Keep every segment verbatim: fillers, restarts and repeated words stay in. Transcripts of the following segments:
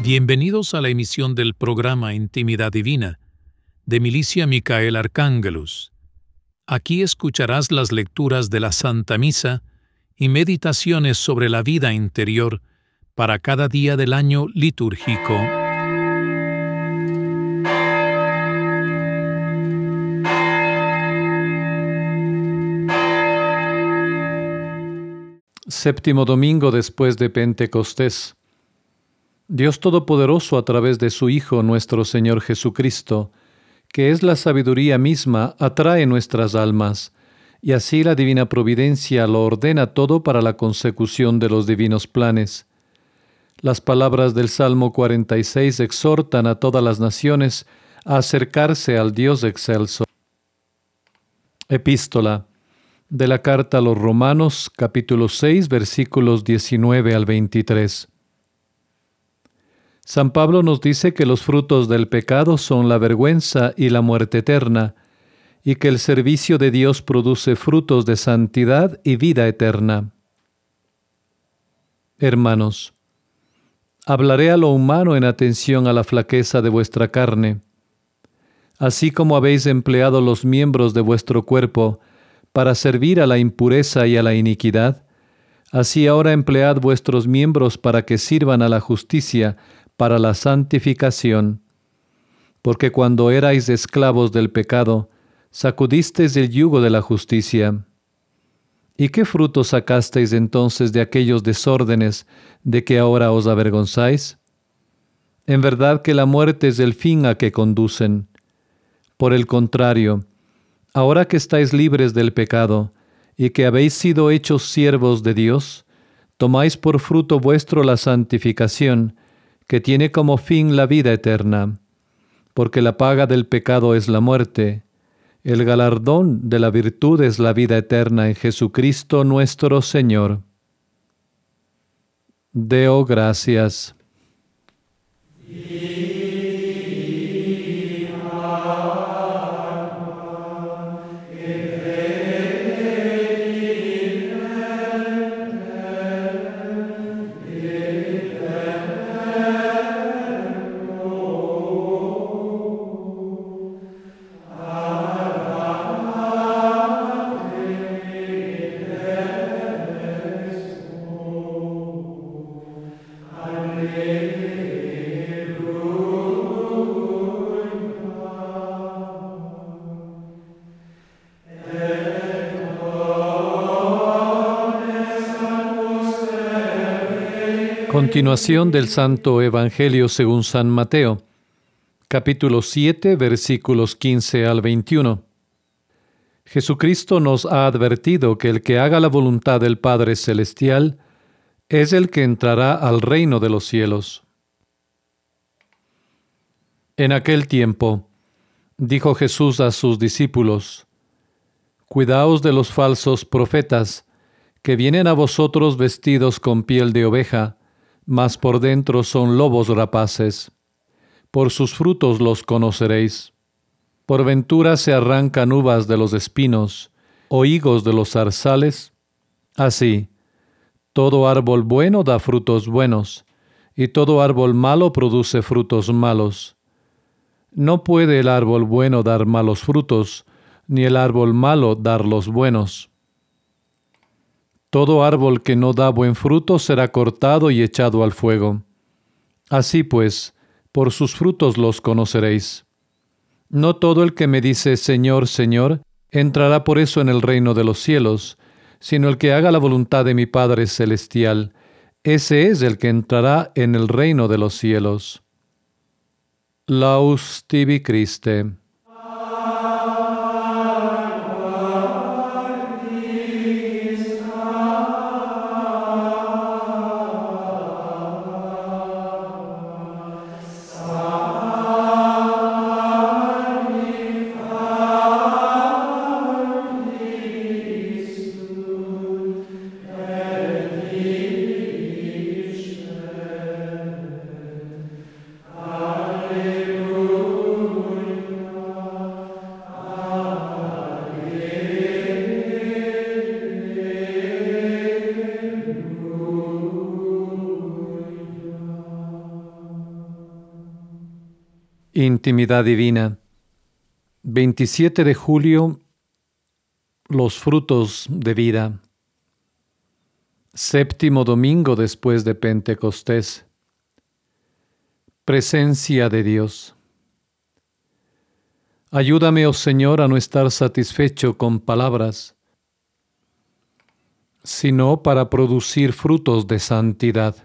Bienvenidos a la emisión del programa Intimidad Divina, de Milicia Micael Arcángelus. Aquí escucharás las lecturas de la Santa Misa y meditaciones sobre la vida interior para cada día del año litúrgico. Séptimo domingo después de Pentecostés. Dios Todopoderoso, a través de su Hijo, nuestro Señor Jesucristo, que es la sabiduría misma, atrae nuestras almas, y así la divina providencia lo ordena todo para la consecución de los divinos planes. Las palabras del Salmo cuarenta y seis exhortan a todas las naciones a acercarse al Dios excelso. Epístola de la carta a los Romanos, capítulo seis, versículos diecinueve al veintitrés. San Pablo nos dice que los frutos del pecado son la vergüenza y la muerte eterna, y que el servicio de Dios produce frutos de santidad y vida eterna. Hermanos, hablaré a lo humano en atención a la flaqueza de vuestra carne. Así como habéis empleado los miembros de vuestro cuerpo para servir a la impureza y a la iniquidad, así ahora emplead vuestros miembros para que sirvan a la justicia, para la santificación. Porque cuando erais esclavos del pecado, sacudisteis el yugo de la justicia. ¿Y qué fruto sacasteis entonces de aquellos desórdenes de que ahora os avergonzáis? En verdad que la muerte es el fin a que conducen. Por el contrario, ahora que estáis libres del pecado, y que habéis sido hechos siervos de Dios, tomáis por fruto vuestro la santificación, que tiene como fin la vida eterna, porque la paga del pecado es la muerte, el galardón de la virtud es la vida eterna en Jesucristo nuestro Señor. Deo gracias. Continuación del Santo Evangelio según San Mateo, capítulo siete, versículos quince al veintiuno. Jesucristo nos ha advertido que el que haga la voluntad del Padre Celestial es el que entrará al reino de los cielos. En aquel tiempo, dijo Jesús a sus discípulos: Cuidaos de los falsos profetas, que vienen a vosotros vestidos con piel de oveja, mas por dentro son lobos rapaces. Por sus frutos los conoceréis. ¿Por ventura se arrancan uvas de los espinos, o higos de los zarzales? Así, todo árbol bueno da frutos buenos, y todo árbol malo produce frutos malos. No puede el árbol bueno dar malos frutos, ni el árbol malo dar los buenos. Todo árbol que no da buen fruto será cortado y echado al fuego. Así pues, por sus frutos los conoceréis. No todo el que me dice Señor, Señor, entrará por eso en el reino de los cielos, sino el que haga la voluntad de mi Padre Celestial. Ese es el que entrará en el reino de los cielos. Laus tibi Christe. Intimidad divina. veintisiete de julio. Los frutos de vida. Séptimo domingo después de Pentecostés. Presencia de Dios. Ayúdame, oh Señor, a no estar satisfecho con palabras, sino para producir frutos de santidad.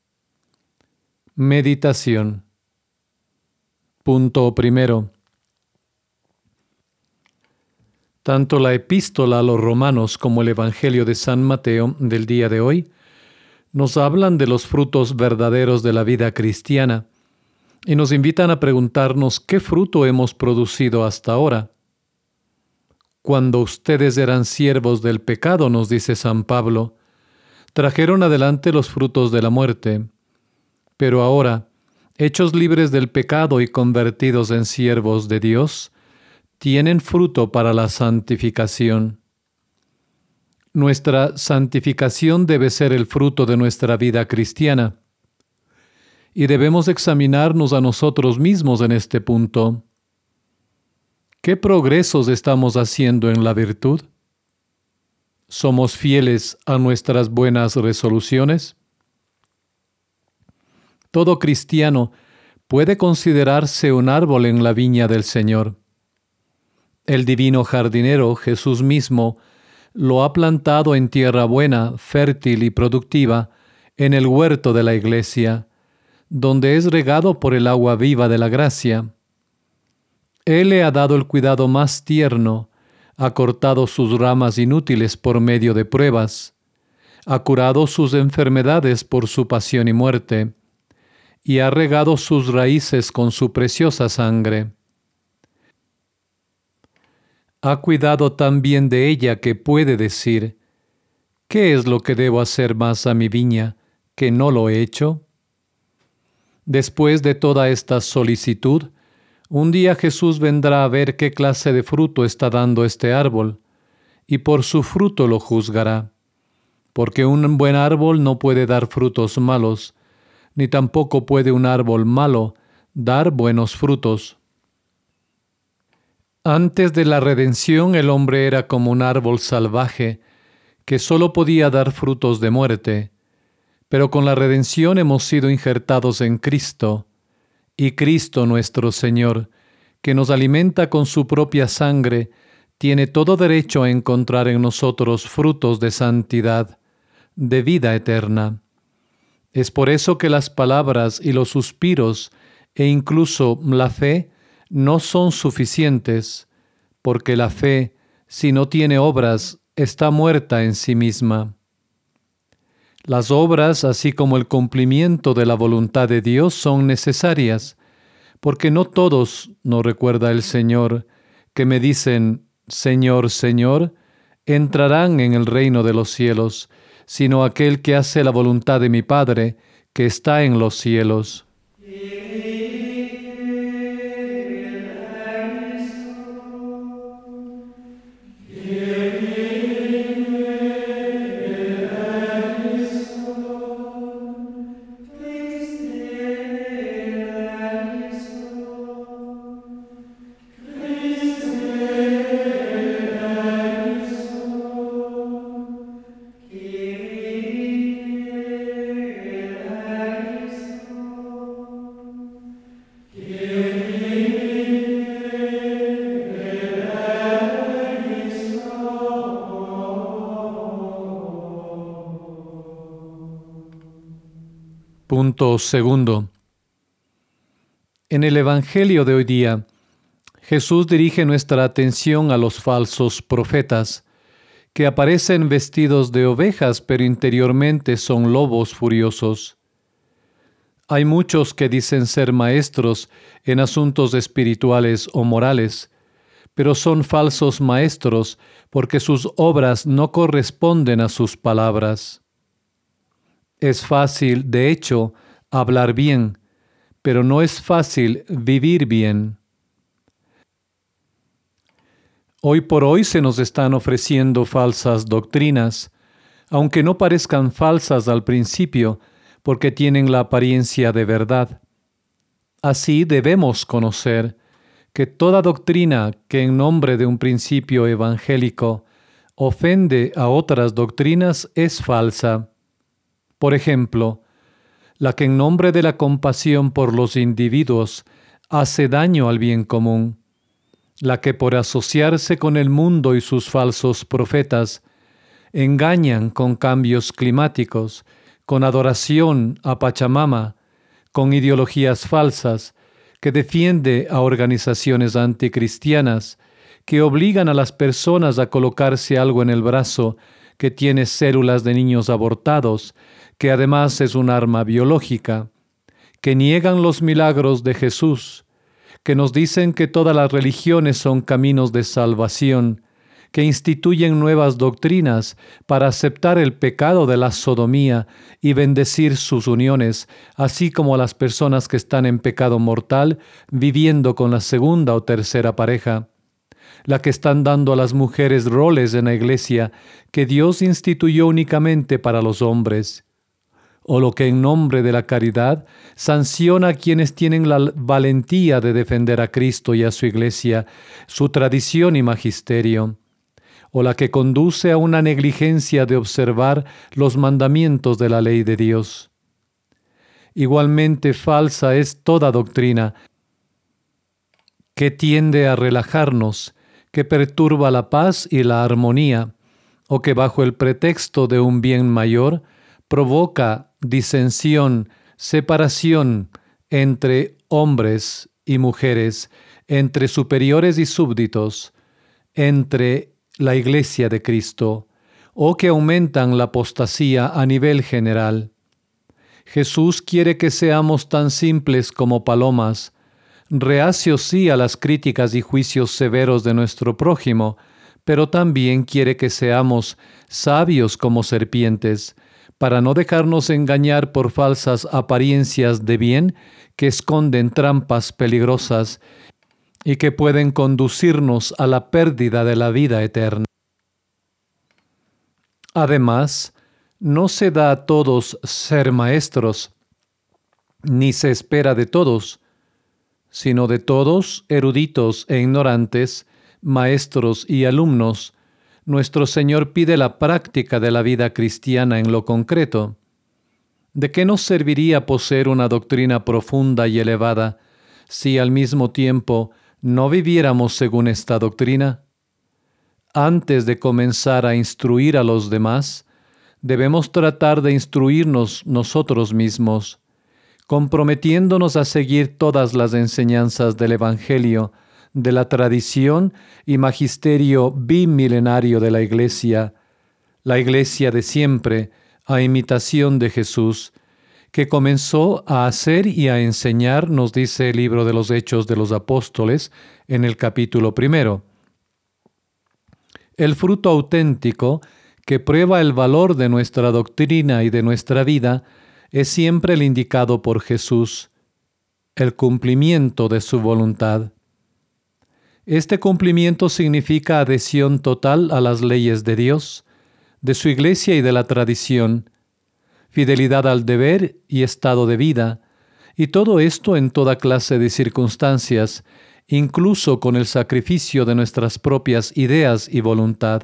Meditación. Punto primero. Tanto la epístola a los romanos como el Evangelio de San Mateo del día de hoy nos hablan de los frutos verdaderos de la vida cristiana y nos invitan a preguntarnos qué fruto hemos producido hasta ahora. Cuando ustedes eran siervos del pecado, nos dice San Pablo, trajeron adelante los frutos de la muerte, pero ahora, hechos libres del pecado y convertidos en siervos de Dios, tienen fruto para la santificación. Nuestra santificación debe ser el fruto de nuestra vida cristiana, y debemos examinarnos a nosotros mismos en este punto. ¿Qué progresos estamos haciendo en la virtud? ¿Somos fieles a nuestras buenas resoluciones? Todo cristiano puede considerarse un árbol en la viña del Señor. El divino jardinero, Jesús mismo, lo ha plantado en tierra buena, fértil y productiva, en el huerto de la Iglesia, donde es regado por el agua viva de la gracia. Él le ha dado el cuidado más tierno, ha cortado sus ramas inútiles por medio de pruebas, ha curado sus enfermedades por su pasión y muerte, y ha regado sus raíces con su preciosa sangre. Ha cuidado tan bien de ella que puede decir, ¿qué es lo que debo hacer más a mi viña que no lo he hecho? Después de toda esta solicitud, un día Jesús vendrá a ver qué clase de fruto está dando este árbol, y por su fruto lo juzgará, porque un buen árbol no puede dar frutos malos, ni tampoco puede un árbol malo dar buenos frutos. Antes de la redención, el hombre era como un árbol salvaje que solo podía dar frutos de muerte, pero con la redención hemos sido injertados en Cristo, y Cristo nuestro Señor, que nos alimenta con su propia sangre, tiene todo derecho a encontrar en nosotros frutos de santidad, de vida eterna. Es por eso que las palabras y los suspiros, e incluso la fe, no son suficientes, porque la fe, si no tiene obras, está muerta en sí misma. Las obras, así como el cumplimiento de la voluntad de Dios, son necesarias, porque no todos, nos recuerda el Señor, que me dicen, Señor, Señor, entrarán en el reino de los cielos, sino aquel que hace la voluntad de mi Padre, que está en los cielos. Punto segundo. En el Evangelio de hoy día, Jesús dirige nuestra atención a los falsos profetas, que aparecen vestidos de ovejas, pero interiormente son lobos furiosos. Hay muchos que dicen ser maestros en asuntos espirituales o morales, pero son falsos maestros porque sus obras no corresponden a sus palabras. Es fácil, de hecho, hablar bien, pero no es fácil vivir bien. Hoy por hoy se nos están ofreciendo falsas doctrinas, aunque no parezcan falsas al principio, porque tienen la apariencia de verdad. Así debemos conocer que toda doctrina que en nombre de un principio evangélico ofende a otras doctrinas es falsa. Por ejemplo, la que en nombre de la compasión por los individuos hace daño al bien común, la que por asociarse con el mundo y sus falsos profetas engañan con cambios climáticos, con adoración a Pachamama, con ideologías falsas, que defiende a organizaciones anticristianas, que obligan a las personas a colocarse algo en el brazo que tiene células de niños abortados, que además es un arma biológica, que niegan los milagros de Jesús, que nos dicen que todas las religiones son caminos de salvación, que instituyen nuevas doctrinas para aceptar el pecado de la sodomía y bendecir sus uniones, así como a las personas que están en pecado mortal viviendo con la segunda o tercera pareja, la que están dando a las mujeres roles en la iglesia que Dios instituyó únicamente para los hombres, o lo que en nombre de la caridad sanciona a quienes tienen la valentía de defender a Cristo y a su iglesia, su tradición y magisterio, o la que conduce a una negligencia de observar los mandamientos de la ley de Dios. Igualmente falsa es toda doctrina que tiende a relajarnos, que perturba la paz y la armonía, o que bajo el pretexto de un bien mayor provoca disensión, separación entre hombres y mujeres, entre superiores y súbditos, entre la Iglesia de Cristo, o que aumentan la apostasía a nivel general. Jesús quiere que seamos tan simples como palomas, reacios sí a las críticas y juicios severos de nuestro prójimo, pero también quiere que seamos sabios como serpientes, para no dejarnos engañar por falsas apariencias de bien que esconden trampas peligrosas y que pueden conducirnos a la pérdida de la vida eterna. Además, no se da a todos ser maestros, ni se espera de todos, sino de todos, eruditos e ignorantes, maestros y alumnos, nuestro Señor pide la práctica de la vida cristiana en lo concreto. ¿De qué nos serviría poseer una doctrina profunda y elevada si al mismo tiempo no viviéramos según esta doctrina? Antes de comenzar a instruir a los demás, debemos tratar de instruirnos nosotros mismos, comprometiéndonos a seguir todas las enseñanzas del Evangelio, de la tradición y magisterio bimilenario de la Iglesia, la Iglesia de siempre, a imitación de Jesús, que comenzó a hacer y a enseñar, nos dice el libro de los Hechos de los Apóstoles, en el capítulo primero. El fruto auténtico, que prueba el valor de nuestra doctrina y de nuestra vida, es siempre el indicado por Jesús, el cumplimiento de su voluntad. Este cumplimiento significa adhesión total a las leyes de Dios, de su Iglesia y de la tradición, fidelidad al deber y estado de vida, y todo esto en toda clase de circunstancias, incluso con el sacrificio de nuestras propias ideas y voluntad.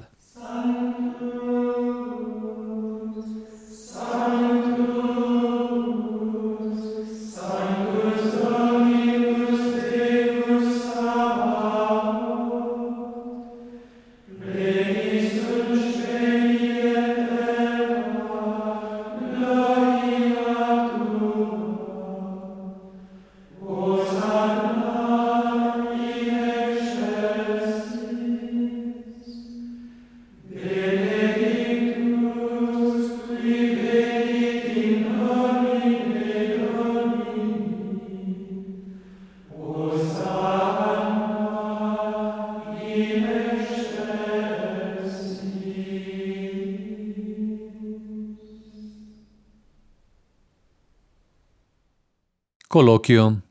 Coloquio.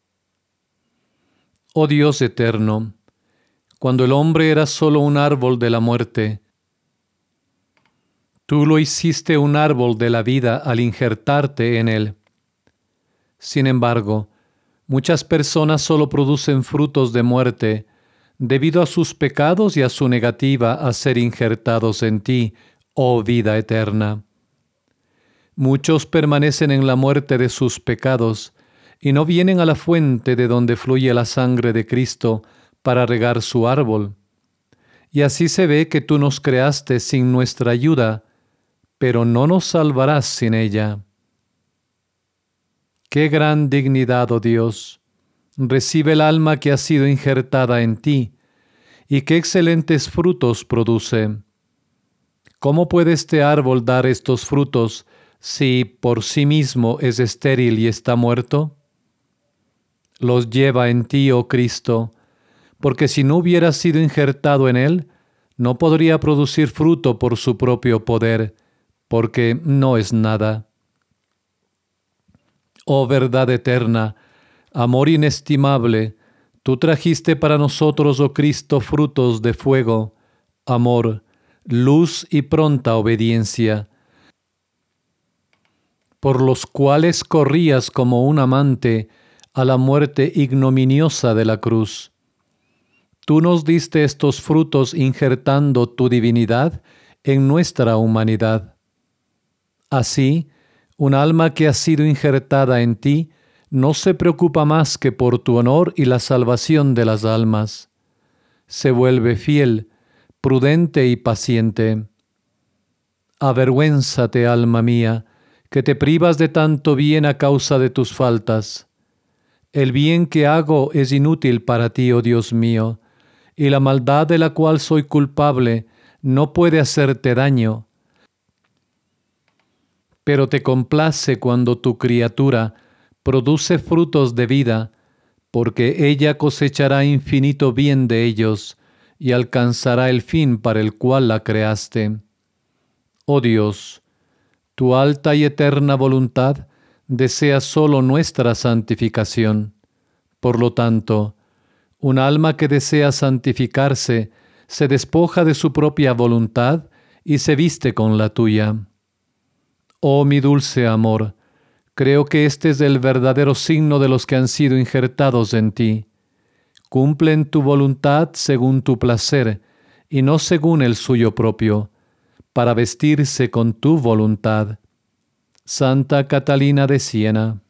Oh Dios eterno, cuando el hombre era solo un árbol de la muerte, tú lo hiciste un árbol de la vida al injertarte en él. Sin embargo, Muchas personas solo producen frutos de muerte debido a sus pecados y a su negativa a ser injertados en ti, oh vida eterna. Muchos permanecen en la muerte de sus pecados y no vienen a la fuente de donde fluye la sangre de Cristo para regar su árbol. Y así se ve que tú nos creaste sin nuestra ayuda, pero no nos salvarás sin ella. ¡Qué gran dignidad, oh Dios! Recibe el alma que ha sido injertada en ti, y qué excelentes frutos produce. ¿Cómo puede este árbol dar estos frutos si por sí mismo es estéril y está muerto? Los lleva en ti, oh Cristo, porque si no hubiera sido injertado en él, no podría producir fruto por su propio poder, porque no es nada. Oh verdad eterna, amor inestimable, tú trajiste para nosotros, oh Cristo, frutos de fuego, amor, luz y pronta obediencia, por los cuales corrías como un amante a la muerte ignominiosa de la cruz. Tú nos diste estos frutos injertando tu divinidad en nuestra humanidad. Así, un alma que ha sido injertada en ti no se preocupa más que por tu honor y la salvación de las almas. Se vuelve fiel, prudente y paciente. Avergüénzate, alma mía, que te privas de tanto bien a causa de tus faltas. El bien que hago es inútil para ti, oh Dios mío, y la maldad de la cual soy culpable no puede hacerte daño. Pero te complace cuando tu criatura produce frutos de vida, porque ella cosechará infinito bien de ellos y alcanzará el fin para el cual la creaste. Oh Dios, tu alta y eterna voluntad desea solo nuestra santificación. Por lo tanto, un alma que desea santificarse se despoja de su propia voluntad y se viste con la tuya. Oh mi dulce amor, creo que este es el verdadero signo de los que han sido injertados en ti. Cumplen tu voluntad según tu placer y no según el suyo propio, para vestirse con tu voluntad. Santa Catalina de Siena.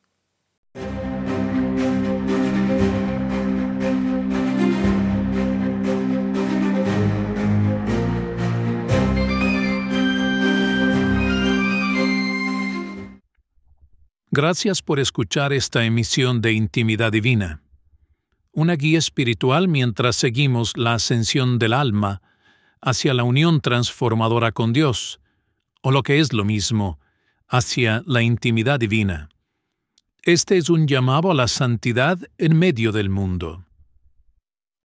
Gracias por escuchar esta emisión de Intimidad Divina, una guía espiritual mientras seguimos la ascensión del alma hacia la unión transformadora con Dios, o lo que es lo mismo, hacia la intimidad divina. Este es un llamado a la santidad en medio del mundo.